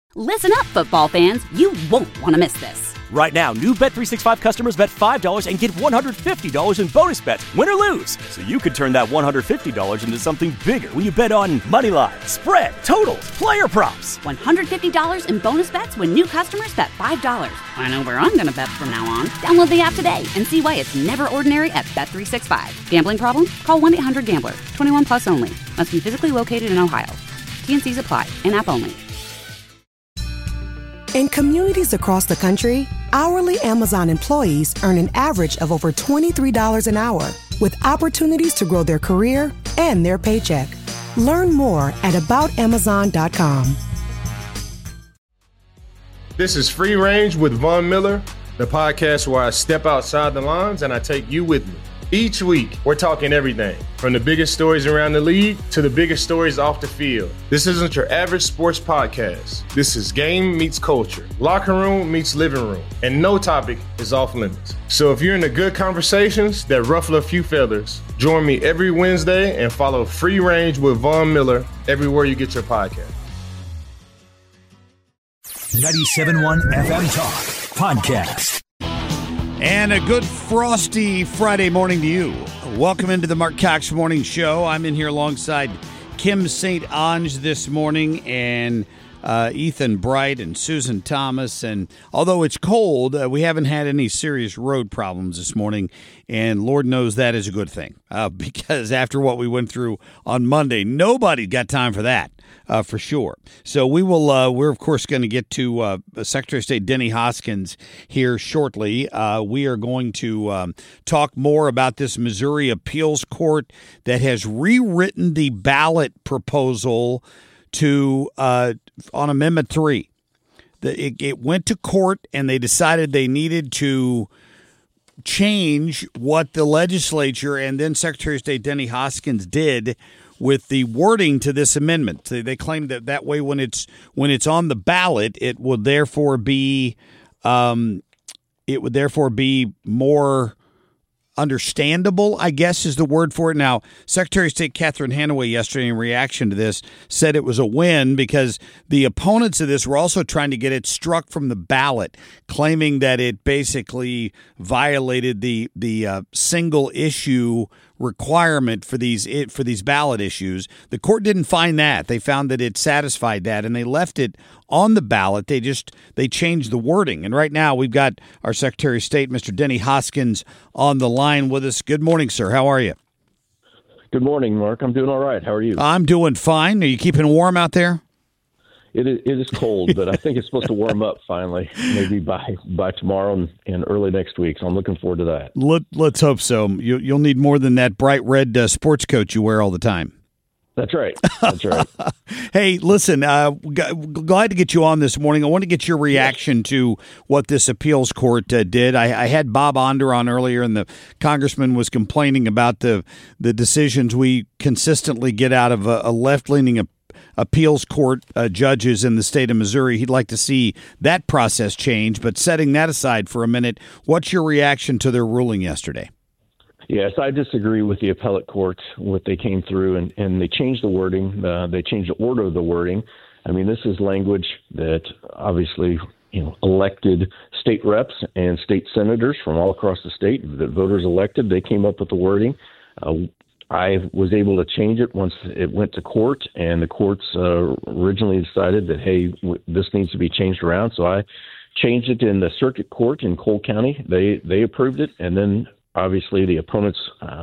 Listen up, football fans. You won't want to miss this. Right now, new Bet365 customers bet $5 and get $150 in bonus bets, win or lose. So you could turn that $150 into something bigger when you bet on money line, spread, totals, player props. $150 in bonus bets when new customers bet $5. I know where I'm going to bet from now on. Download the app today and see why it's never ordinary at Bet365. Gambling problem? Call 1-800-GAMBLER. 21 plus only. Must be physically located in Ohio. T&Cs apply. In-app only. In communities across the country, hourly Amazon employees earn an average of over $23 an hour, with opportunities to grow their career and their paycheck. Learn more at aboutamazon.com. This is Free Range with Von Miller, the podcast where I step outside the lines and I take you with me. Each week, we're talking everything from the biggest stories around the league to the biggest stories off the field. This isn't your average sports podcast. This is game meets culture, locker room meets living room, and no topic is off limits. So if you're into good conversations that ruffle a few feathers, join me every Wednesday and follow Free Range with Von Miller everywhere you get your podcast. 97.1 FM Talk Podcast. And a good frosty Friday morning to you. Welcome into the Mark Cox Morning Show. I'm in here alongside Kim St. Ange this morning and Ethan Bright and Susan Thomas. And although it's cold, we haven't had any serious road problems this morning. And Lord knows that is a good thing because after what we went through on Monday, nobody got time for that. For sure. So we will. We're of course going to get to Secretary of State Denny Hoskins here shortly. We are going to talk more about this Missouri appeals court that has rewritten the ballot proposal to on Amendment 3. It went to court and they decided they needed to change what the legislature and then Secretary of State Denny Hoskins did with the wording to this amendment. They claim that way when it's on the ballot, it would therefore be more understandable, I guess is the word for it. Now, Secretary of State Catherine Hanaway yesterday in reaction to this said it was a win because the opponents of this were also trying to get it struck from the ballot, claiming that it basically violated the single issue requirement for these ballot issues. The court didn't find that. They found that it satisfied that, and they left it on the ballot. They changed the wording. And right now we've got our Secretary of State, Mr. Denny Hoskins, on the line with us. Good morning, sir. How are you? Good morning, Mark. I'm doing all right. How are you? I'm doing fine. Are you keeping warm out there? It is cold, but I think it's supposed to warm up finally, maybe by tomorrow and early next week. So I'm looking forward to that. Let's hope so. You'll need more than that bright red sports coat you wear all the time. That's right. That's right. Hey, listen, glad to get you on this morning. I want to get your reaction to what this appeals court did. I had Bob Onder on earlier, and the congressman was complaining about the decisions we consistently get out of a left-leaning appeals court judges in the state of Missouri. He'd like to see that process change. But setting that aside for a minute, what's your reaction to their ruling yesterday? Yes, I disagree with the appellate court, what they came through, and they changed the wording. They changed the order of the wording. I mean, this is language that obviously, elected state reps and state senators from all across the state that voters elected, they came up with the wording. I was able to change it once it went to court, and the courts originally decided that, hey, this needs to be changed around. So I changed it in the circuit court in Cole County. They approved it, and then obviously the opponents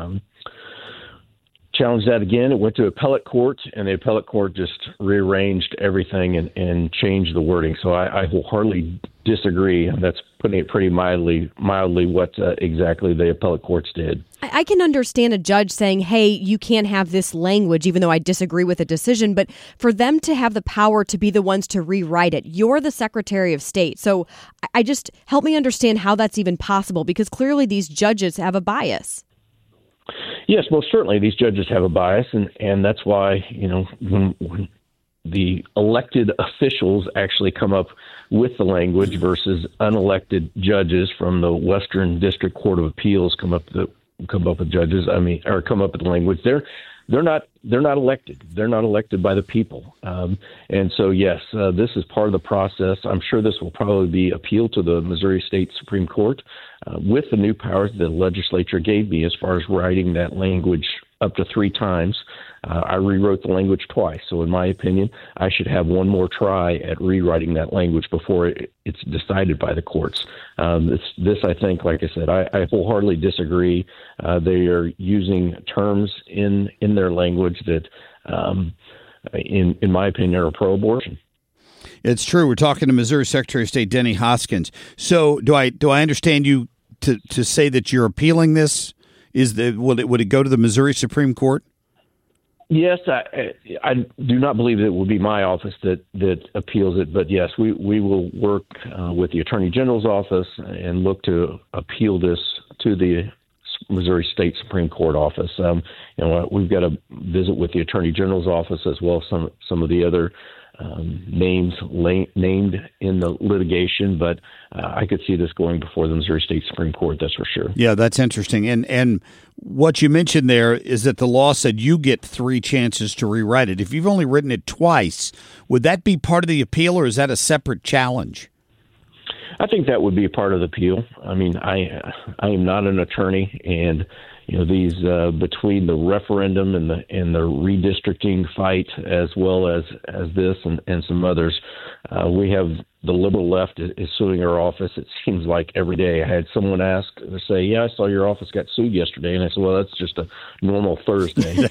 challenged that again. It went to appellate court, and the appellate court just rearranged everything and changed the wording. So I wholeheartedly disagree. That's putting it pretty mildly what exactly the appellate courts did. I can understand a judge saying, hey, you can't have this language, even though I disagree with the decision. But for them to have the power to be the ones to rewrite it, you're the Secretary of State. So I just help me understand how that's even possible, because clearly these judges have a bias. Yes, most certainly these judges have a bias, and that's why, when the elected officials actually come up with the language versus unelected judges from the Western District Court of Appeals come up with the language. they're not elected. They're not elected by the people. And so, yes, this is part of the process. I'm sure this will probably be appealed to the Missouri State Supreme Court with the new powers the legislature gave me as far as writing that language up to 3 times. I rewrote the language twice. So in my opinion, I should have one more try at rewriting that language before it's decided by the courts. This, I think, like I said, I wholeheartedly disagree. They are using terms in their language that, in my opinion, are pro-abortion. It's true. We're talking to Missouri Secretary of State Denny Hoskins. So do I understand you to say that you're appealing this? Would it go to the Missouri Supreme Court? Yes, I do not believe it will be my office that appeals it, but yes, we will work with the Attorney General's office and look to appeal this to the Missouri State Supreme Court office. We've got to visit with the Attorney General's office as well as some of the other names named in the litigation, but I could see this going before the Missouri State Supreme Court, that's for sure. Yeah, that's interesting. And what you mentioned there is that the law said you get 3 chances to rewrite it. If you've only written it twice, would that be part of the appeal, or is that a separate challenge? I think that would be a part of the appeal. I mean, I am not an attorney, and these between the referendum and the redistricting fight, as well as this and some others, we have the liberal left is suing our office. It seems like every day. I had someone say, "Yeah, I saw your office got sued yesterday," and I said, "Well, that's just a normal Thursday."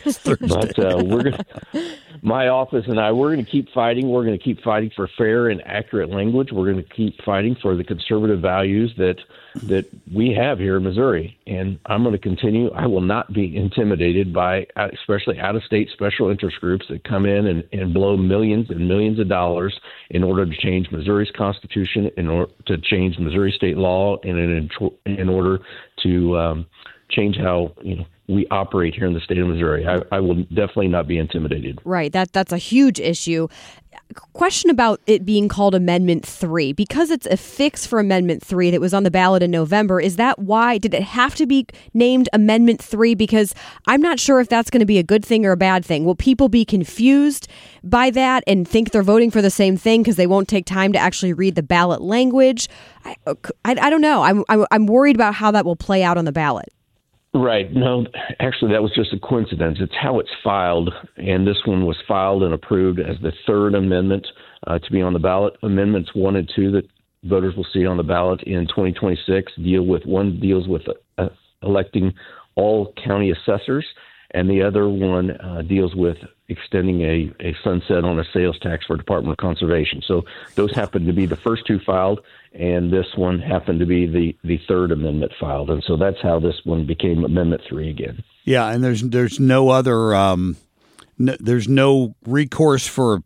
But my office and we're going to keep fighting. We're going to keep fighting for fair and accurate language. We're going to keep fighting for the conservative values that we have here in Missouri, and I'm going to continue. I will not be intimidated by, especially out-of-state special interest groups that come in and blow millions and millions of dollars in order to change Missouri's Constitution, in order to change Missouri state law, and in order to change how we operate here in the state of Missouri. I will definitely not be intimidated. Right. That's a huge issue. Question about it being called Amendment 3. Because it's a fix for Amendment 3 that was on the ballot in November, is that why? Did it have to be named Amendment 3? Because I'm not sure if that's going to be a good thing or a bad thing. Will people be confused by that and think they're voting for the same thing because they won't take time to actually read the ballot language? I don't know. I'm worried about how that will play out on the ballot. Right. No, actually, that was just a coincidence. It's how it's filed, and this one was filed and approved as the third amendment to be on the ballot. Amendments 1 and 2 that voters will see on the ballot in 2026 deals with electing all county assessors, and the other one deals with extending a sunset on a sales tax for Department of Conservation. So those happen to be the first 2 filed, and this one happened to be the third amendment filed. And so that's how this one became Amendment 3 again. Yeah, and there's no other there's no recourse for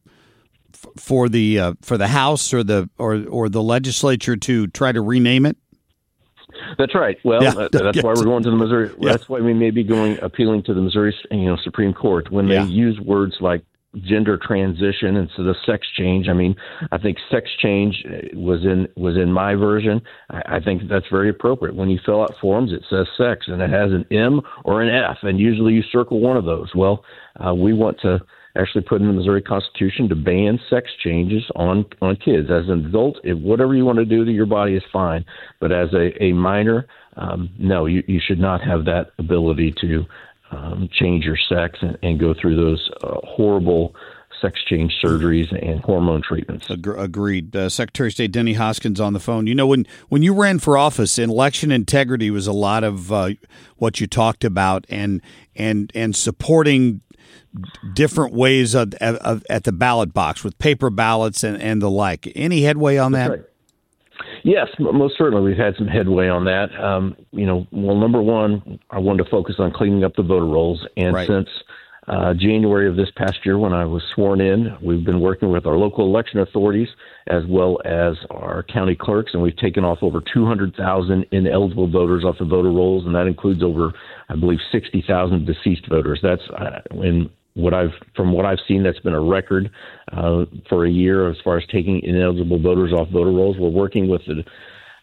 the House or the legislature to try to rename it. That's right. Well, that's why we're going to the Missouri. Yeah. That's why we may be appealing to the Missouri Supreme Court when they use words like gender transition instead of sex change. I mean, I think sex change was in my version. I think that's very appropriate. When you fill out forms, it says sex and it has an M or an F, and usually you circle one of those. Well, we want to actually put in the Missouri Constitution to ban sex changes on kids. As an adult, whatever you want to do to your body is fine. But as a minor, no, you should not have that ability to change your sex and go through those horrible sex change surgeries and hormone treatments. Agreed. Secretary of State Denny Hoskins on the phone. When you ran for office, election integrity was a lot of what you talked about, and supporting different ways at the ballot box with paper ballots and the like. Any headway on that? That's right. Yes, most certainly we've had some headway on that. Well, number one, I wanted to focus on cleaning up the voter rolls. And since January of this past year when I was sworn in, we've been working with our local election authorities as well as our county clerks, and we've taken off over 200,000 ineligible voters off the voter rolls, and that includes over, I believe, 60,000 deceased voters. That's from what I've seen, that's been a record for a year as far as taking ineligible voters off voter rolls. We're working with the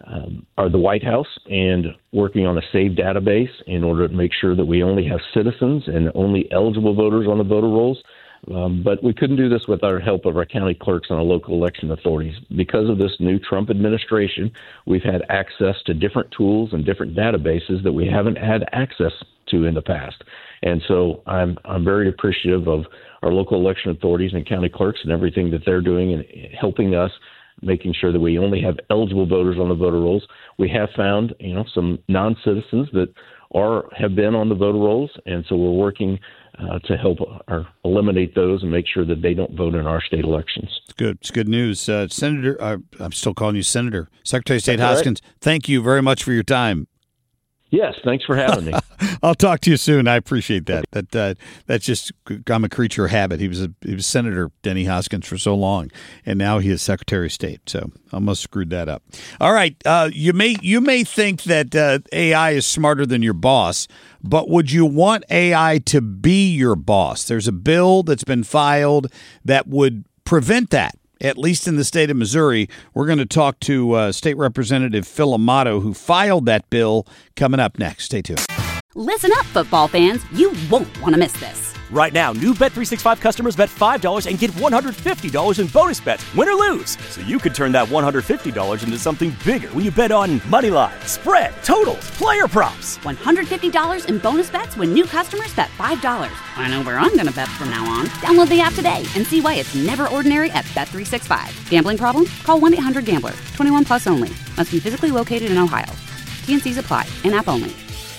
are the White House and working on a SAVE database in order to make sure that we only have citizens and only eligible voters on the voter rolls. But we couldn't do this without the help of our county clerks and our local election authorities. Because of this new Trump administration, we've had access to different tools and different databases that we haven't had access to in the past. And so I'm very appreciative of our local election authorities and county clerks and everything that they're doing and helping us, making sure that we only have eligible voters on the voter rolls. We have found, some non-citizens that have been on the voter rolls, and so we're working to help eliminate those and make sure that they don't vote in our state elections. It's good. It's good news. Senator, I'm still calling you Senator. Secretary of State Hoskins, Thank you very much for your time. Yes, thanks for having me. I'll talk to you soon. I appreciate that. That's just, I'm a creature of habit. He was Senator Denny Hoskins for so long, and now he is Secretary of State. So I almost screwed that up. All right, you may think that AI is smarter than your boss, but would you want AI to be your boss? There's a bill that's been filed that would prevent that. At least in the state of Missouri. We're going to talk to State Representative Phil Amato, who filed that bill, coming up next. Stay tuned. Listen up, football fans. You won't want to miss this. Right now, new Bet365 customers bet $5 and get $150 in bonus bets, win or lose. So you could turn that $150 into something bigger when you bet on money line, spread, totals, player props. $150 in bonus bets when new customers bet $5. I know where I'm going to bet from now on. Download the app today and see why it's never ordinary at Bet365. Gambling problem? Call 1-800-GAMBLER. 21 plus only. Must be physically located in Ohio. T&Cs apply. In-app only.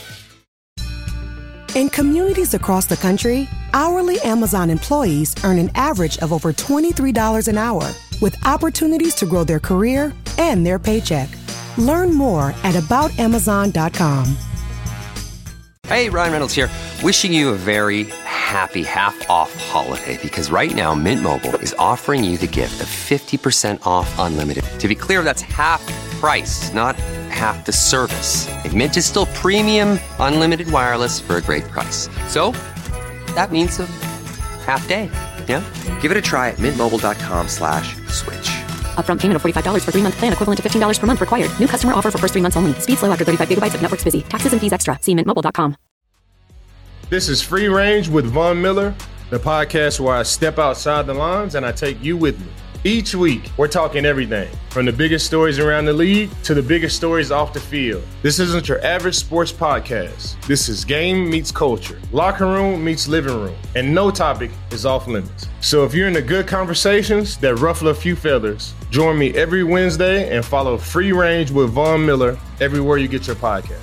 In communities across the country, hourly Amazon employees earn an average of over $23 an hour, with opportunities to grow their career and their paycheck. Learn more at aboutamazon.com. Hey, Ryan Reynolds here, wishing you a very happy half-off holiday, because right now Mint Mobile is offering you the gift of 50% off unlimited. To be clear, that's half price, not half the service. And Mint is still premium unlimited wireless for a great price. So that means a half day. Yeah? Give it a try at mintmobile.com/switch. Upfront payment of $45 for 3-month plan, equivalent to $15 per month required. New customer offer for first 3 months only. Speed slow after 35 gigabytes if network's busy. Taxes and fees extra. See mintmobile.com. This is Free Range with Von Miller, the podcast where I step outside the lines and I take you with me. Each week, we're talking everything from the biggest stories around the league to the biggest stories off the field. This isn't your average sports podcast. This is game meets culture, locker room meets living room, and no topic is off limits. So if you're into good conversations that ruffle a few feathers, join me every Wednesday and follow Free Range with Von Miller everywhere you get your podcast.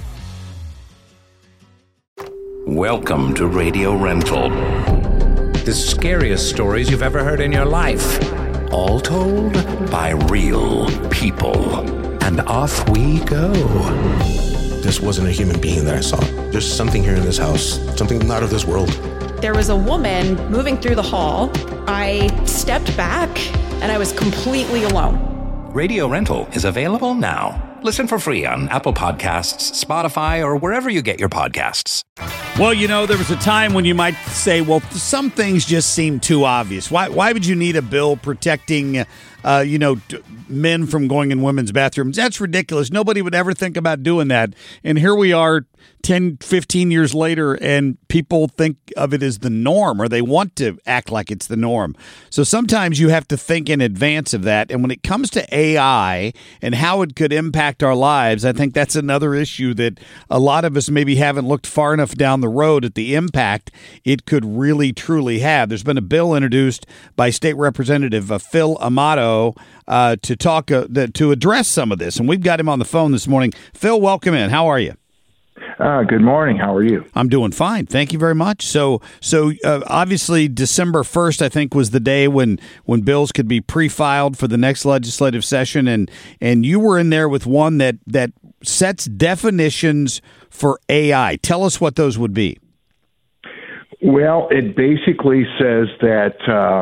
Welcome to Radio Rental. The scariest stories you've ever heard in your life. All told by real people. And off we go. This wasn't a human being that I saw. There's something here in this house, something not of this world. There was a woman moving through the hall. I stepped back and I was completely alone. Radio Rental is available now. Listen for free on Apple Podcasts, Spotify, or wherever you get your podcasts. Well, there was a time when you might say, well, some things just seem too obvious. Why would you need a bill protecting, men from going in women's bathrooms? That's ridiculous. Nobody would ever think about doing that. And here we are 10, 15 years later, and people think of it as the norm, or they want to act like it's the norm. So sometimes you have to think in advance of that. And when it comes to AI and how it could impact our lives, I think that's another issue that a lot of us maybe haven't looked far enough down the road at the impact it could really, truly have. There's been a bill introduced by State Representative Phil Amato to talk to address some of this. And we've got him on the phone this morning. Phil, welcome in. How are you? Good morning. How are you? I'm doing fine. Thank you very much. So obviously December 1st, I think, was the day when bills could be pre-filed for the next legislative session. And you were in there with one that sets definitions for AI. Tell us what those would be. Well, it basically says that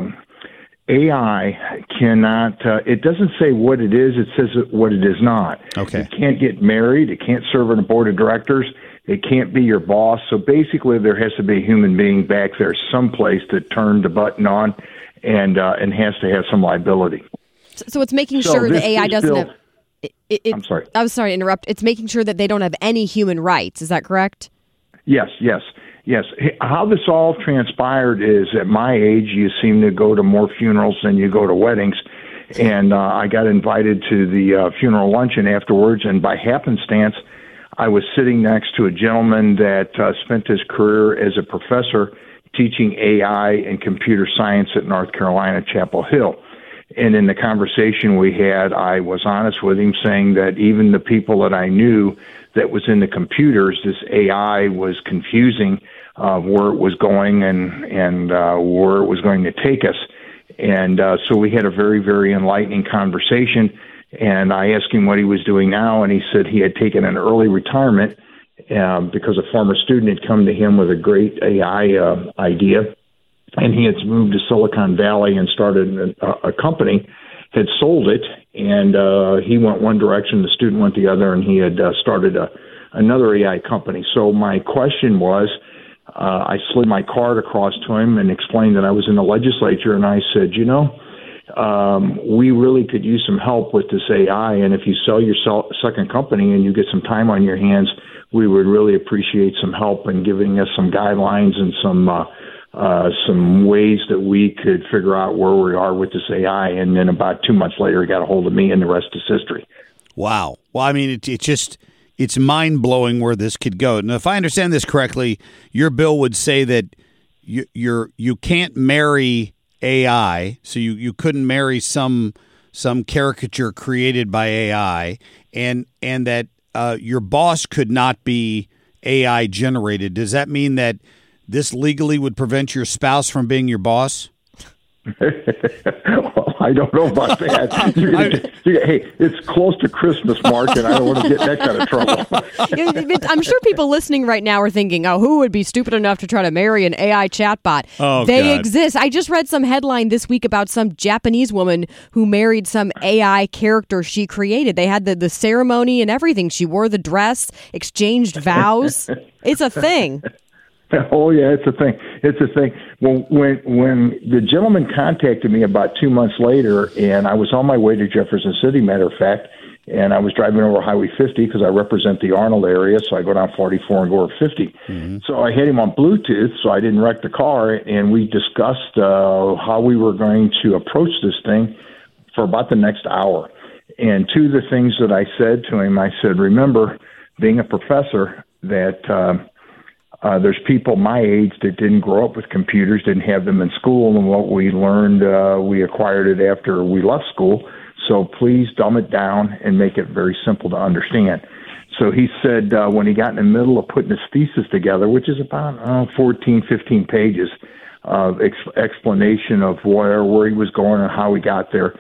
AI cannot, it doesn't say what it is, it says what it is not. Okay. It can't get married, it can't serve on a board of directors, it can't be your boss. So basically there has to be a human being back there someplace to turn the button on and has to have some liability. So it's making sure the AI doesn't have... I'm sorry. I was sorry to interrupt. It's making sure that they don't have any human rights. Is that correct? Yes. How this all transpired is at my age, you seem to go to more funerals than you go to weddings. And I got invited to the funeral luncheon afterwards, and by happenstance, I was sitting next to a gentleman that spent his career as a professor teaching AI and computer science at North Carolina, Chapel Hill. And in the conversation we had, I was honest with him, saying that even the people that I knew that was in the computers, this AI was confusing where it was going and where it was going to take us. And so we had a very, very enlightening conversation. And I asked him what he was doing now, and he said he had taken an early retirement because a former student had come to him with a great AI idea. And he had moved to Silicon Valley and started a company, had sold it, and he went one direction, the student went the other, and he had started another AI company. So my question was, I slid my card across to him and explained that I was in the legislature, and I said, we really could use some help with this AI, and if you sell your second company and you get some time on your hands, we would really appreciate some help in giving us some guidelines and some ways that we could figure out where we are with this AI. And then about 2 months later, he got a hold of me, and the rest is history. Wow. Well, I mean, it's mind-blowing where this could go. Now, if I understand this correctly, your bill would say that you can't marry AI, so you couldn't marry some caricature created by AI, and that your boss could not be AI generated. Does that mean that this legally would prevent your spouse from being your boss? Well, I don't know about that. Hey, it's close to Christmas, Mark, and I don't want to get in that kind of trouble. I'm sure people listening right now are thinking, who would be stupid enough to try to marry an AI chatbot? They exist. I just read some headline this week about some Japanese woman who married some AI character she created. They had the ceremony and everything. She wore the dress, exchanged vows. It's a thing. Oh, yeah, it's a thing. It's a thing. Well, when the gentleman contacted me about 2 months later, and I was on my way to Jefferson City, matter of fact, and I was driving over Highway 50 because I represent the Arnold area, so I go down 44 and go over 50. Mm-hmm. So I had him on Bluetooth, so I didn't wreck the car, and we discussed how we were going to approach this thing for about the next hour. And two of the things that I said to him, I said, remember, being a professor, that there's people my age that didn't grow up with computers, didn't have them in school, and what we learned, we acquired it after we left school. So please dumb it down and make it very simple to understand. So he said when he got in the middle of putting his thesis together, which is about 14, 15 pages of explanation of where he was going and how he got there,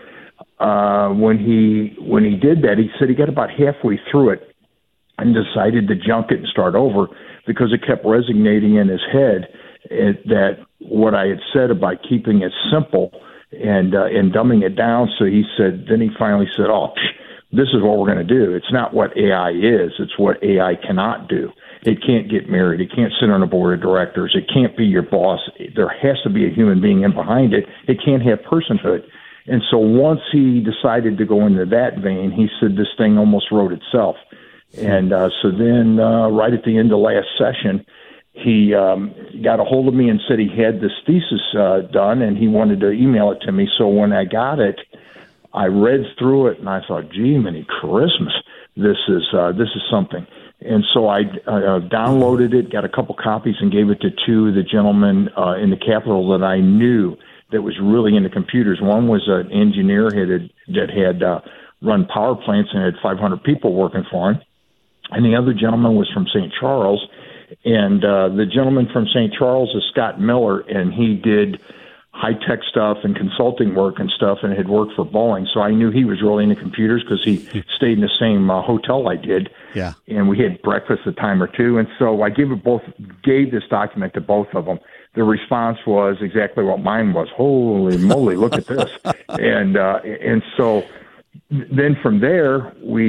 when he did that, he said he got about halfway through it and decided to junk it and start over, because it kept resonating in his head that what I had said about keeping it simple and dumbing it down. So he finally said, this is what we're going to do. It's not what AI is. It's what AI cannot do. It can't get married. It can't sit on a board of directors. It can't be your boss. There has to be a human being in behind it. It can't have personhood. And so once he decided to go into that vein, he said this thing almost wrote itself. And so then right at the end of last session, he got a hold of me and said he had this thesis done, and he wanted to email it to me. So when I got it, I read through it, and I thought, gee, many Christmas, this is something. And so I downloaded it, got a couple copies, and gave it to two of the gentlemen in the Capitol that I knew that was really into computers. One was an engineer that had run power plants and had 500 people working for him. And the other gentleman was from St. Charles. And the gentleman from St. Charles is Scott Miller, and he did high-tech stuff and consulting work and stuff and had worked for Boeing. So I knew he was really into computers because he stayed in the same hotel I did. Yeah. And we had breakfast a time or two. And so I gave this document to both of them. The response was exactly what mine was. Holy moly, look at this. And so then from there,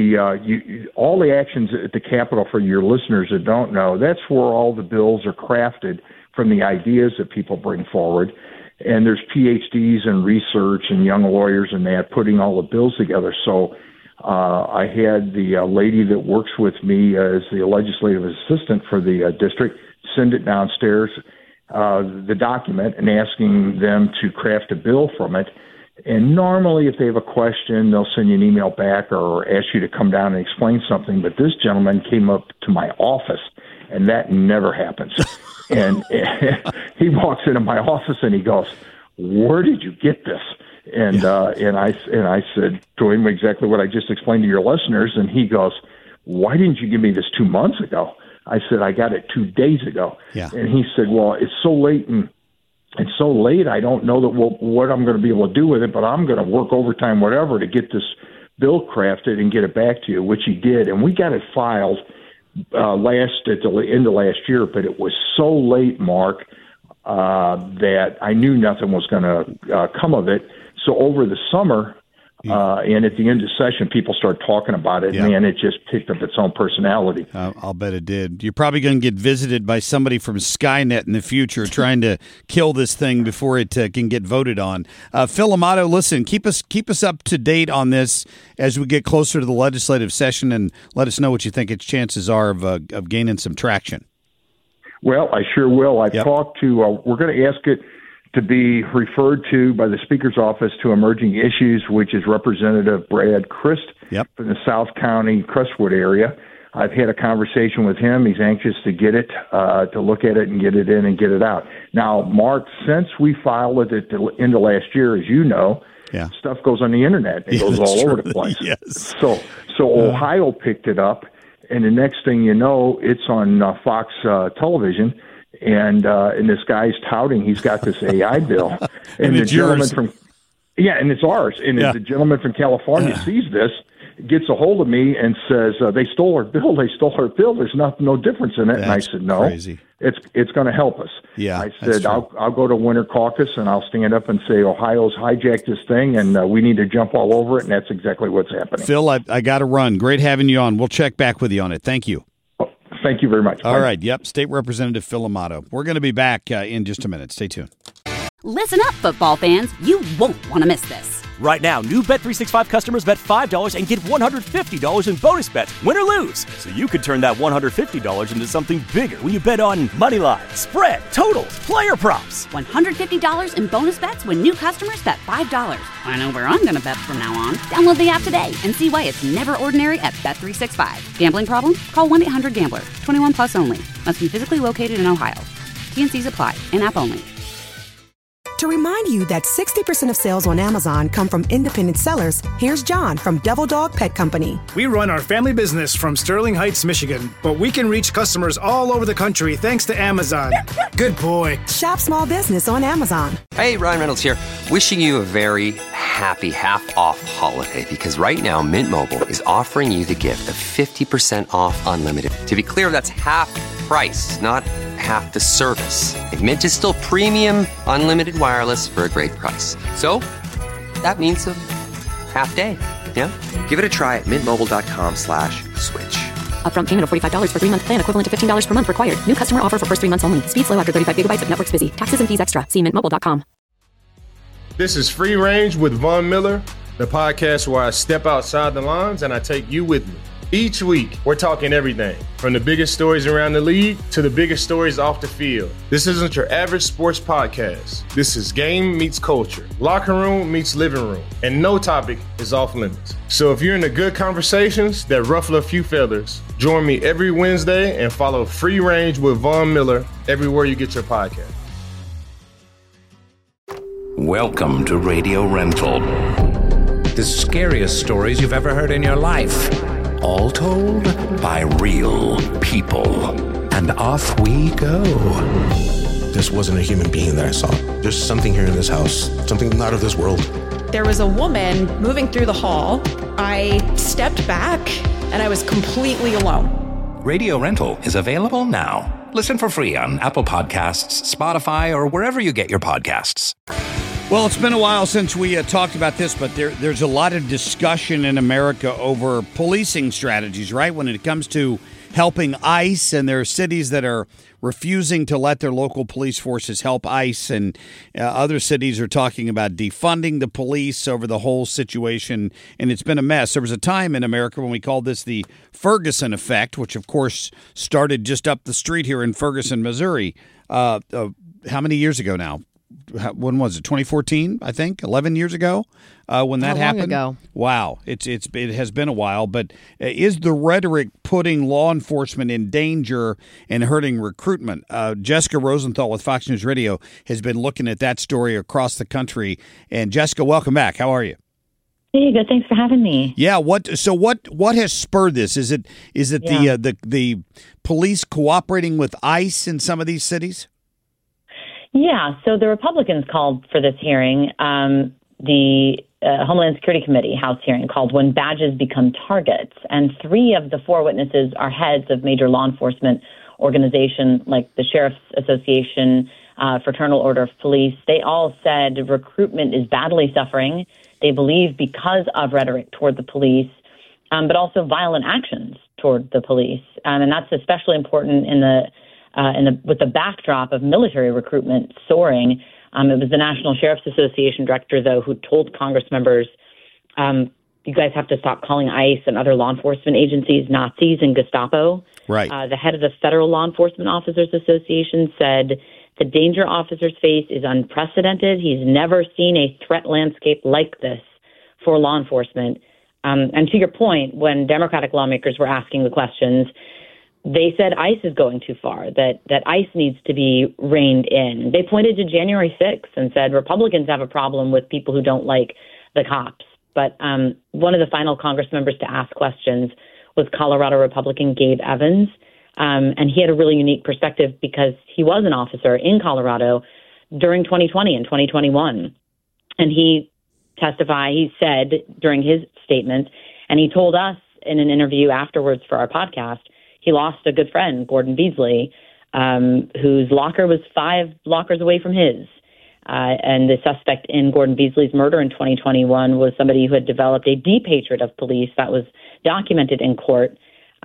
all the actions at the Capitol, for your listeners that don't know, that's where all the bills are crafted from the ideas that people bring forward. And there's PhDs in research and young lawyers and that putting all the bills together. So I had the lady that works with me as the legislative assistant for the district send it downstairs, the document, and asking them to craft a bill from it. And normally if they have a question, they'll send you an email back or ask you to come down and explain something. But this gentleman came up to my office, and that never happens. And he walks into my office and he goes, "Where did you get this?" And I said to him exactly what I just explained to your listeners, and he goes, "Why didn't you give me this 2 months ago?" I said, "I got it 2 days ago." Yeah. And he said, "Well, it's so late, I don't know what I'm going to be able to do with it, but I'm going to work overtime, whatever, to get this bill crafted and get it back to you," which he did. And we got it filed at the end of last year, but it was so late, Mark, that I knew nothing was going to come of it. So over the summer, and at the end of session, people start talking about it. Yeah. Man, it just picked up its own personality. I'll bet it did. You're probably going to get visited by somebody from Skynet in the future trying to kill this thing before it can get voted on. Phil Amato, listen, keep us up to date on this as we get closer to the legislative session, and let us know what you think its chances are of gaining some traction. Well, I sure will. I've talked to, we're going to ask it to be referred to by the Speaker's office to Emerging Issues, which is Representative Brad Christ from the South County Crestwood area. I've had a conversation with him. He's anxious to get it, to look at it and get it in and get it out. Now, Mark, since we filed it at the end of last year, as you know, stuff goes on the internet. It goes all over the place. Yes. So Ohio picked it up, and the next thing you know, it's on Fox television. And this guy's touting he's got this AI bill, and the gentleman and it's ours. And the gentleman from California sees this, gets a hold of me, and says they stole our bill. They stole our bill. There's no difference in it. And I said, no, crazy. It's going to help us. Yeah, I said I'll go to Winter Caucus and I'll stand up and say Ohio's hijacked this thing, and we need to jump all over it. And that's exactly what's happening. Phil, I got to run. Great having you on. We'll check back with you on it. Thank you. Thank you very much. All right. Yep. State Representative Phil Amato. We're going to be back in just a minute. Stay tuned. Listen up, football fans. You won't want to miss this. Right now, new Bet365 customers bet $5 and get $150 in bonus bets, win or lose. So you could turn that $150 into something bigger when you bet on money line, spread, totals, player props. $150 in bonus bets when new customers bet $5. I know where I'm going to bet from now on. Download the app today and see why it's never ordinary at Bet365. Gambling problem? Call 1-800-GAMBLER. 21 plus only. Must be physically located in Ohio. T&Cs apply. In-app only. To remind you that 60% of sales on Amazon come from independent sellers, here's John from Devil Dog Pet Company. We run our family business from Sterling Heights, Michigan, but we can reach customers all over the country thanks to Amazon. Good boy. Shop small business on Amazon. Hey, Ryan Reynolds here. Wishing you a very happy half-off holiday, because right now Mint Mobile is offering you the gift of 50% off unlimited. To be clear, that's half price, not half the service. Mint is still premium unlimited wireless for a great price. So that means a half day. Yeah. Give it a try at mintmobile.com/switch. Upfront payment of $45 for 3-month plan, equivalent to $15 per month required. New customer offer for first 3 months only. Speed slow after 35 gigabytes if network's busy. Taxes and fees extra. See mintmobile.com. This is Free Range with Von Miller, the podcast where I step outside the lines and I take you with me. Each week, we're talking everything from the biggest stories around the league to the biggest stories off the field. This isn't your average sports podcast. This is game meets culture, locker room meets living room, and no topic is off limits. So if you're into good conversations that ruffle a few feathers, join me every Wednesday and follow Free Range with Von Miller everywhere you get your podcast. Welcome to Radio Rental. The scariest stories you've ever heard in your life. All told by real people. And off we go. This wasn't a human being that I saw. There's something here in this house, something not of this world. There was a woman moving through the hall. I stepped back and I was completely alone. Radio Rental is available now. Listen for free on Apple Podcasts, Spotify, or wherever you get your podcasts. Well, it's been a while since we talked about this, but there's a lot of discussion in America over policing strategies, right? When it comes to helping ICE, and there are cities that are refusing to let their local police forces help ICE, and other cities are talking about defunding the police over the whole situation, and it's been a mess. There was a time in America when we called this the Ferguson effect, which, of course, started just up the street here in Ferguson, Missouri. How many years ago now? When was it? 2014, I think, 11 years ago when that happened. Long ago. Wow, it has been a while. But is the rhetoric putting law enforcement in danger and hurting recruitment? Jessica Rosenthal with Fox News Radio has been looking at that story across the country. And Jessica, welcome back. How are you? Hey, good. Thanks for having me. Yeah. What has spurred this? Is it the police cooperating with ICE in some of these cities? Yeah, so the Republicans called for this hearing, the Homeland Security Committee House hearing called When Badges Become Targets. And 3 of the 4 witnesses are heads of major law enforcement organizations like the Sheriff's Association, Fraternal Order of Police. They all said recruitment is badly suffering. They believe because of rhetoric toward the police, but also violent actions toward the police. And that's especially important with the backdrop of military recruitment soaring. It was the National Sheriff's Association director, though, who told Congress members, you guys have to stop calling ICE and other law enforcement agencies Nazis and Gestapo. Right. The head of the Federal Law Enforcement Officers Association said the danger officers face is unprecedented. He's never seen a threat landscape like this for law enforcement. And to your point, when Democratic lawmakers were asking the questions, they said ICE is going too far, that ICE needs to be reined in. They pointed to January 6th and said Republicans have a problem with people who don't like the cops. But one of the final Congress members to ask questions was Colorado Republican Gabe Evans. And he had a really unique perspective because he was an officer in Colorado during 2020 and 2021. And he said during his statement, and he told us in an interview afterwards for our podcast, he lost a good friend, Gordon Beasley, whose locker was 5 lockers away from his. And the suspect in Gordon Beasley's murder in 2021 was somebody who had developed a deep hatred of police that was documented in court.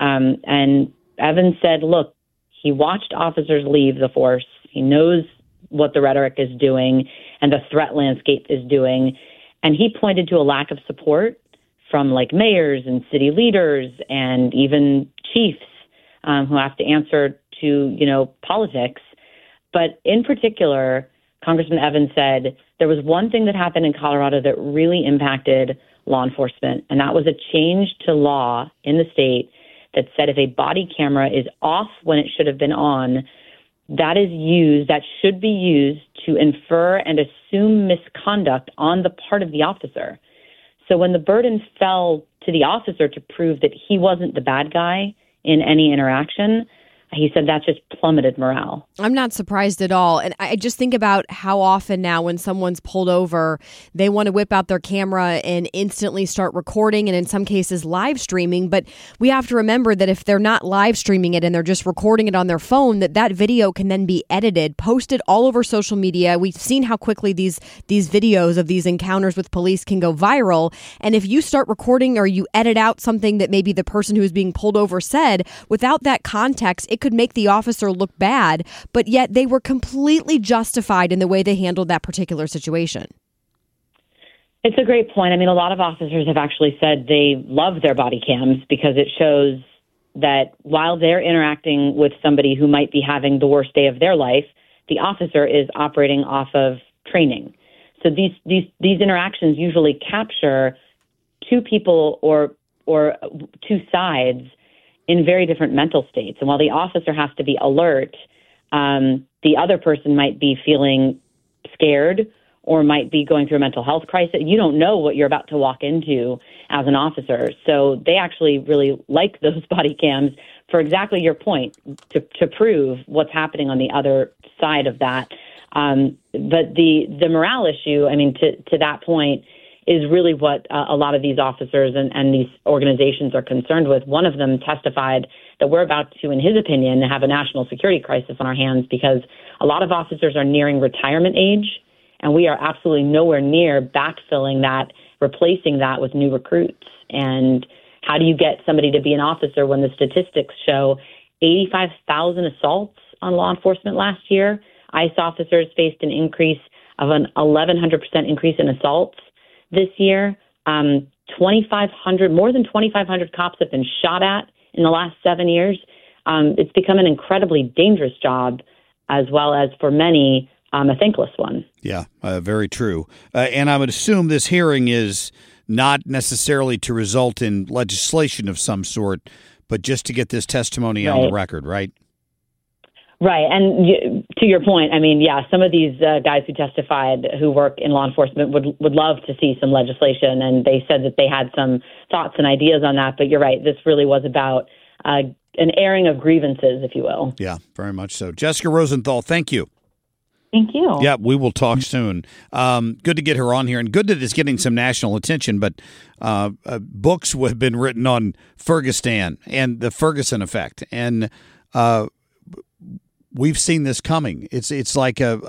And Evans said, look, he watched officers leave the force. He knows what the rhetoric is doing and the threat landscape is doing. And he pointed to a lack of support from like mayors and city leaders and even chiefs who have to answer to, politics. But in particular, Congressman Evans said there was one thing that happened in Colorado that really impacted law enforcement, and that was a change to law in the state that said if a body camera is off when it should have been on, that should be used to infer and assume misconduct on the part of the officer. So when the burden fell to the officer to prove that he wasn't the bad guy in any interaction, he said that just plummeted morale. I'm not surprised at all. And I just think about how often now when someone's pulled over, they want to whip out their camera and instantly start recording and in some cases live streaming. But we have to remember that if they're not live streaming it and they're just recording it on their phone, that video can then be edited, posted all over social media. We've seen how quickly these videos of these encounters with police can go viral. And if you start recording or you edit out something that maybe the person who is being pulled over said, without that context, it could make the officer look bad, but yet they were completely justified in the way they handled that particular situation. It's a great point. I mean, a lot of officers have actually said they love their body cams because it shows that while they're interacting with somebody who might be having the worst day of their life, the officer is operating off of training. So these interactions usually capture two people or two sides in very different mental states. And while the officer has to be alert, the other person might be feeling scared or might be going through a mental health crisis. You don't know what you're about to walk into as an officer. So they actually really like those body cams for exactly your point, to prove what's happening on the other side of that. But the morale issue, I mean, to that point, is really what a lot of these officers and these organizations are concerned with. One of them testified that we're about to, in his opinion, have a national security crisis on our hands because a lot of officers are nearing retirement age, and we are absolutely nowhere near backfilling that, replacing that with new recruits. And How do you get somebody to be an officer when the statistics show 85,000 assaults on law enforcement last year? ICE officers faced an increase of an 1,100% increase in assaults this year. 2,500, more than 2,500 cops have been shot at in the last 7 years. It's become an incredibly dangerous job, as well as for many, a thankless one. Yeah, very true. And I would assume this hearing is not necessarily to result in legislation of some sort, but just to get this testimony on the record, right? Right. And to your point, I mean, yeah, some of these guys who testified who work in law enforcement would love to see some legislation. And they said that they had some thoughts and ideas on that. But you're right. This really was about an airing of grievances, if you will. Yeah, very much so. Jessica Rosenthal, thank you. Thank you. Yeah, we will talk soon. Good to get her on here, and good that it's getting some national attention. But books have been written on Ferguson and the Ferguson effect, and we've seen this coming. It's like a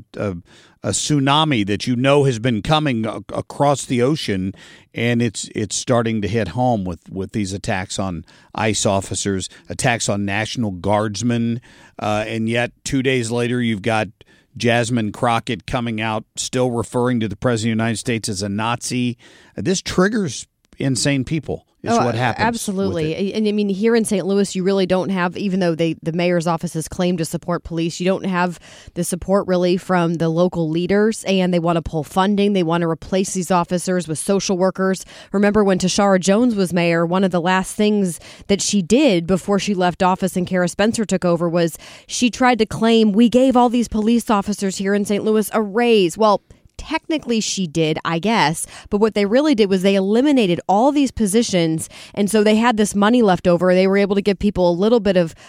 tsunami that has been coming across the ocean, and it's starting to hit home with these attacks on ICE officers, attacks on National Guardsmen, and yet 2 days later you've got Jasmine Crockett coming out still referring to the President of the United States as a Nazi. This triggers insane people. Is what happens. Absolutely. And I mean, here in St. Louis, you really don't have, even though the mayor's office has claimed to support police, you don't have the support really from the local leaders, and they want to pull funding. They want to replace these officers with social workers. Remember when Tashara Jones was mayor, one of the last things that she did before she left office and Kara Spencer took over was she tried to claim we gave all these police officers here in St. Louis a raise. Well, technically she did, I guess, but what they really did was they eliminated all these positions, and so they had this money left over. They were able to give people a little bit of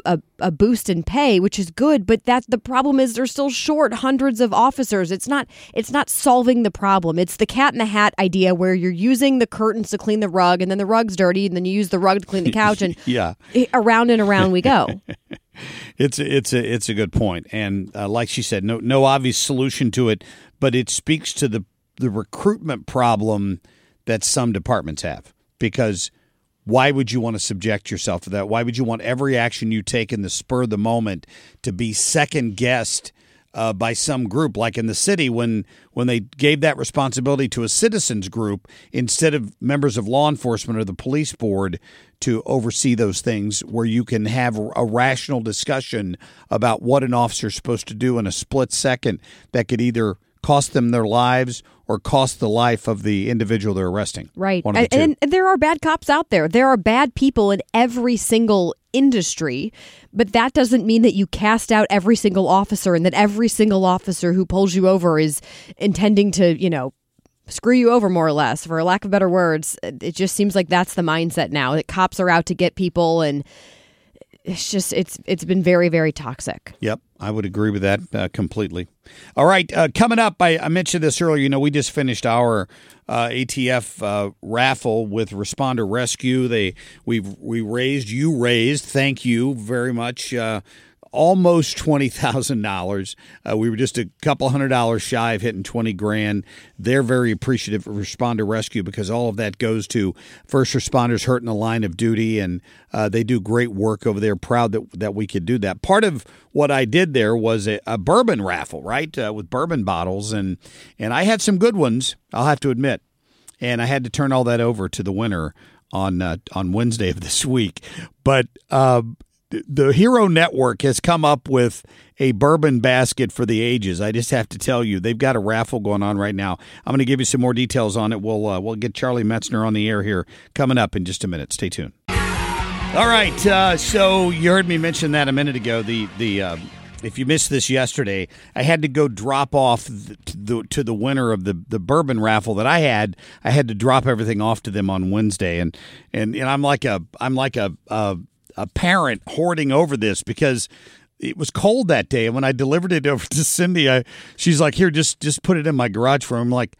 a boost in pay, which is good, but that's the problem is they're still short hundreds of officers. It's not solving the problem. It's the cat in the hat idea where you're using the curtains to clean the rug, and then the rug's dirty, and then you use the rug to clean the couch, and around and around we go. It's a good point, and like she said, no obvious solution to it, but it speaks to the recruitment problem that some departments have. Because why would you want to subject yourself to that? Why would you want every action you take in the spur of the moment to be second guessed by some group, like in the city when they gave that responsibility to a citizens group instead of members of law enforcement or the police board to oversee those things, where you can have a rational discussion about what an officer is supposed to do in a split second that could either cost them their lives or cost the life of the individual they're arresting. Right. And there are bad cops out there. There are bad people in every single industry, but that doesn't mean that you cast out every single officer and that every single officer who pulls you over is intending to, screw you over, more or less, for lack of better words. It just seems like that's the mindset now, that cops are out to get people, and it's been very, very toxic. Yep, I would agree with that completely. All right, coming up, I mentioned this earlier. We just finished our ATF raffle with Responder Rescue. We raised. Thank you very much. Almost $20,000. We were just a couple $100 shy of hitting $20,000. They're very appreciative of Responder Rescue because all of that goes to first responders hurt in the line of duty, and they do great work over there. Proud that we could do that. Part of what I did there was a bourbon raffle, right, with bourbon bottles, and I had some good ones, I'll have to admit, and I had to turn all that over to the winner on Wednesday of this week, but. The Hero Network has come up with a bourbon basket for the ages. I just have to tell you, they've got a raffle going on right now. I'm going to give you some more details on it. We'll get Charlie Metzner on the air here coming up in just a minute. Stay tuned. All right, so you heard me mention that a minute ago. The if you missed this yesterday, I had to go drop off to the winner of the bourbon raffle that I had. I had to drop everything off to them on Wednesday, and I'm like a parent hoarding over this because it was cold that day. And when I delivered it over to Cindy, she's like, here, just put it in my garage for him. I'm like,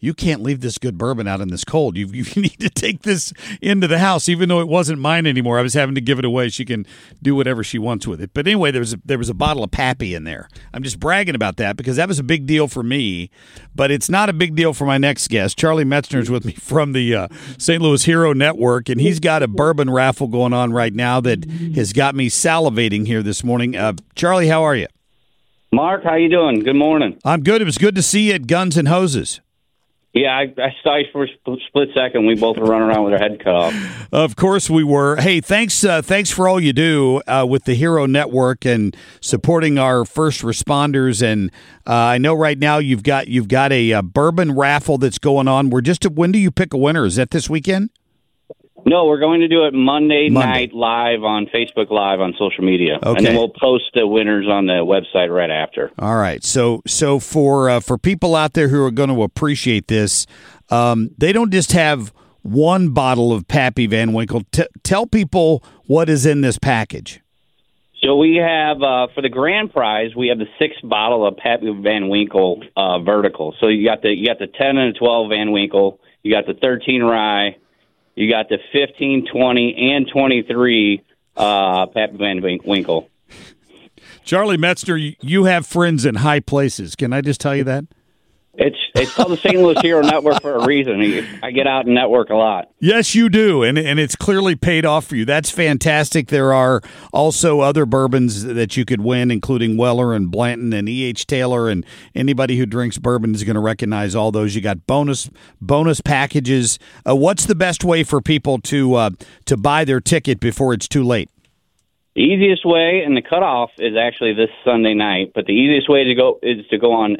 you can't leave this good bourbon out in this cold. You need to take this into the house, even though it wasn't mine anymore. I was having to give it away. She can do whatever she wants with it. But anyway, there was a bottle of Pappy in there. I'm just bragging about that because that was a big deal for me, but it's not a big deal for my next guest. Charlie Metzner is with me from the St. Louis Hero Network, and he's got a bourbon raffle going on right now that has got me salivating here this morning. Charlie, how are you? Mark, how you doing? Good morning. I'm good. It was good to see you at Guns and Hoses. Yeah, I saw you for a split second. We both were running around with our head cut off. Of course we were. Hey, thanks for all you do with the Hero Network and supporting our first responders. And I know right now you've got a bourbon raffle that's going on. When do you pick a winner? Is that this weekend? No, we're going to do it Monday night live on Facebook Live on social media. Okay. And then we'll post the winners on the website right after. All right. So for people out there who are going to appreciate this, they don't just have one bottle of Pappy Van Winkle. Tell people what is in this package. So we have, for the grand prize, we have the 6th bottle of Pappy Van Winkle vertical. So you got the 10 and the 12 Van Winkle. You got the 13 rye. You got the 15, 20, and 23 Pappy Van Winkle. Charlie Metzner, you have friends in high places. Can I just tell you that? It's called the St. Louis Hero Network for a reason. I get out and network a lot. Yes, you do, and it's clearly paid off for you. That's fantastic. There are also other bourbons that you could win, including Weller and Blanton and E.H. Taylor, and anybody who drinks bourbon is going to recognize all those. You got bonus packages. What's the best way for people to buy their ticket before it's too late? The easiest way, and the cutoff is actually this Sunday night, but the easiest way to go is to go on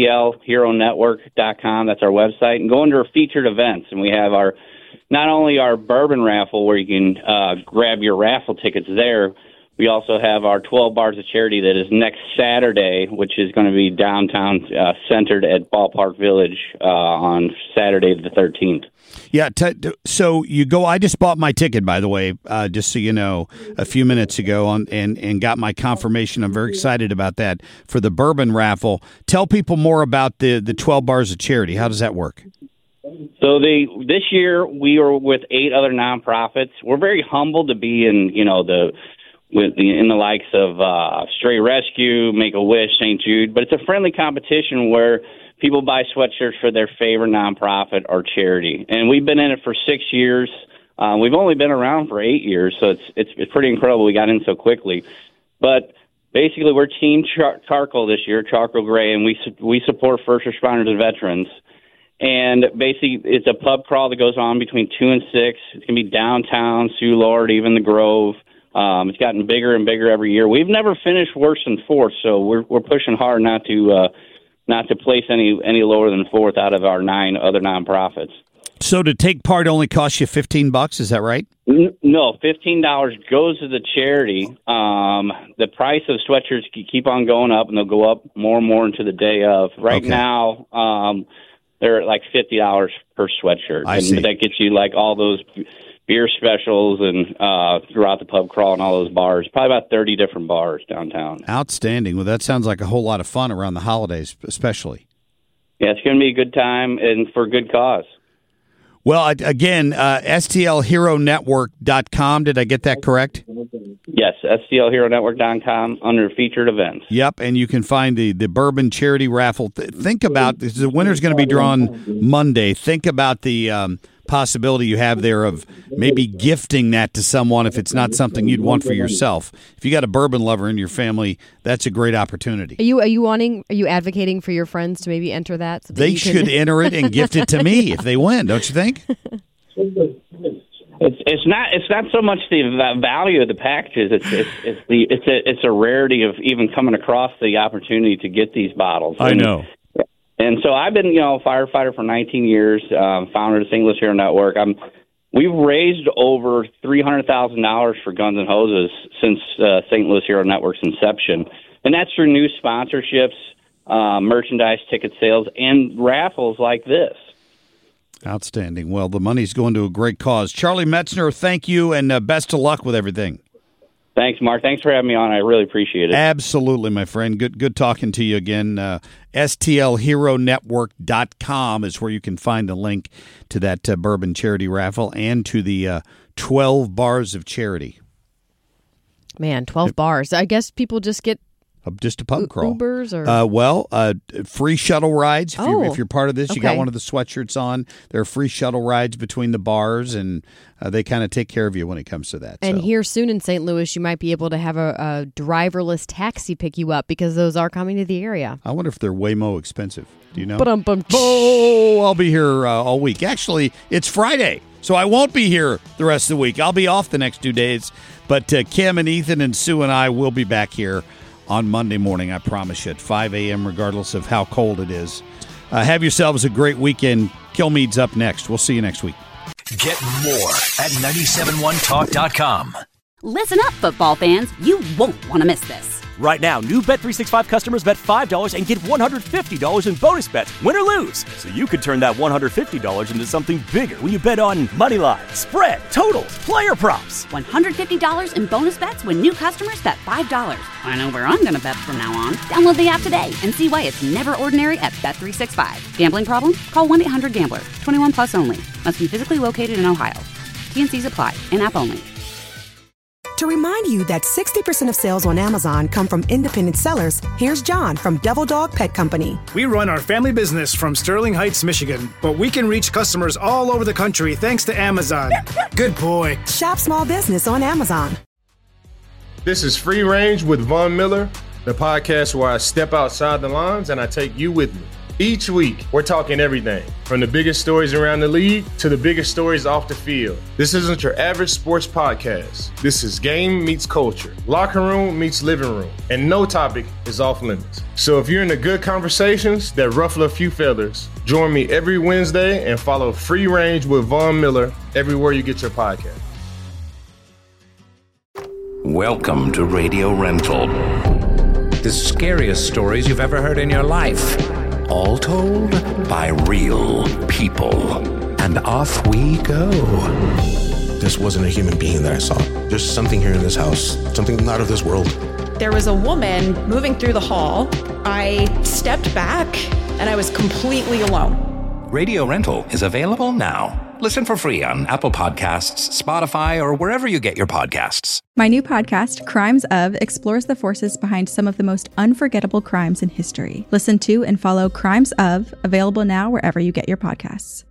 stlheronetwork.com. That's our website, and go under featured events. And we have not only our bourbon raffle where you can grab your raffle tickets there, we also have our 12 Bars of Charity that is next Saturday, which is going to be downtown centered at Ballpark Village on Saturday the 13th. Yeah, so you go. I just bought my ticket, by the way, just so you know, a few minutes ago, and got my confirmation. I'm very excited about that for the bourbon raffle. Tell people more about the 12 Bars of Charity. How does that work? So this year we are with 8 other nonprofits. We're very humbled to be in the likes of Stray Rescue, Make-A-Wish, St. Jude, but it's a friendly competition where people buy sweatshirts for their favorite nonprofit or charity. And we've been in it for 6 years. We've only been around for 8 years, so it's pretty incredible we got in so quickly. But basically, we're Team Charcoal this year, Charcoal Gray, and we support first responders and veterans. And basically, it's a pub crawl that goes on between 2 and 6. It's going to be downtown, Sioux Lord, even the Grove. It's gotten bigger and bigger every year. We've never finished worse than 4th, so we're pushing hard not to place any lower than 4th out of our 9 other nonprofits. So to take part only costs you $15, is that right? No, $15 goes to the charity. The price of sweatshirts keep on going up, and they'll go up more and more into the day of. Right now, they're at like $50 per sweatshirt. I see. But that gets you like all those beer specials and throughout the pub crawl and all those bars. Probably about 30 different bars downtown. Outstanding. Well, that sounds like a whole lot of fun around the holidays, especially. Yeah, it's going to be a good time and for a good cause. Well, again, stlheronetwork.com. Did I get that correct? Yes, stlheronetwork.com under featured events. Yep, and you can find the bourbon charity raffle. Think about this. The winner's going to be drawn Monday. Think about the possibility you have there of maybe gifting that to someone if it's not something you'd want for yourself. If you got a bourbon lover in your family, that's a great opportunity. Are you advocating for your friends to maybe enter that? So that they should enter it and gift it to me if they win, don't you think? It's not so much the value of the packages. It's a rarity of even coming across the opportunity to get these bottles. I know. And so I've been, a firefighter for 19 years, founder of the St. Louis Hero Network. We've raised over $300,000 for Guns and Hoses since St. Louis Hero Network's inception. And that's through new sponsorships, merchandise, ticket sales, and raffles like this. Outstanding. Well, the money's going to a great cause. Charlie Metzner, thank you, and best of luck with everything. Thanks, Mark. Thanks for having me on. I really appreciate it. Absolutely, my friend. Good talking to you again. STLHeroNetwork.com is where you can find a link to that bourbon charity raffle and to the 12 bars of charity. Man, 12 bars. I guess people just get just a pub crawl. Ubers or free shuttle rides. If you're part of this, you got okay. one of the sweatshirts on. There are free shuttle rides between the bars, and they kind of take care of you when it comes to that. And so. here soon in St. Louis, you might be able to have a driverless taxi pick you up because those are coming to the area. I wonder if they're way more expensive. Do you know? I'll be here all week. Actually, it's Friday, so I won't be here the rest of the week. I'll be off the next 2 days, but Kim and Ethan and Sue and I will be back here on Monday morning, I promise you, at 5 a.m., regardless of how cold it is. Have yourselves a great weekend. Kilmeade's up next. We'll see you next week. Get more at 971talk.com. Listen up, football fans. You won't want to miss this. Right now, new Bet365 customers bet $5 and get $150 in bonus bets, win or lose. So you could turn that $150 into something bigger when you bet on moneyline, spread, totals, player props. $150 in bonus bets when new customers bet $5. I know where I'm going to bet from now on. Download the app today and see why it's never ordinary at Bet365. Gambling problem? Call 1-800-GAMBLER. 21 plus only. Must be physically located in Ohio. T&Cs apply. In-app only. To remind you that 60% of sales on Amazon come from independent sellers, here's John from Devil Dog Pet Company. We run our family business from Sterling Heights, Michigan, but we can reach customers all over the country thanks to Amazon. Good boy. Shop small business on Amazon. This is Free Range with Von Miller, the podcast where I step outside the lines and I take you with me. Each week, we're talking everything from the biggest stories around the league to the biggest stories off the field. This isn't your average sports podcast. This is game meets culture, locker room meets living room, and no topic is off limits. So if you're into good conversations that ruffle a few feathers, join me every Wednesday and follow Free Range with Von Miller everywhere you get your podcast. Welcome to Radio Rental. The scariest stories you've ever heard in your life. All told by real people. And off we go. This wasn't a human being that I saw. There's something here in this house, something not of this world. There was a woman moving through the hall. I stepped back and I was completely alone. Radio Rental is available now. Listen for free on Apple Podcasts, Spotify, or wherever you get your podcasts. My new podcast, Crimes Of, explores the forces behind some of the most unforgettable crimes in history. Listen to and follow Crimes Of, available now wherever you get your podcasts.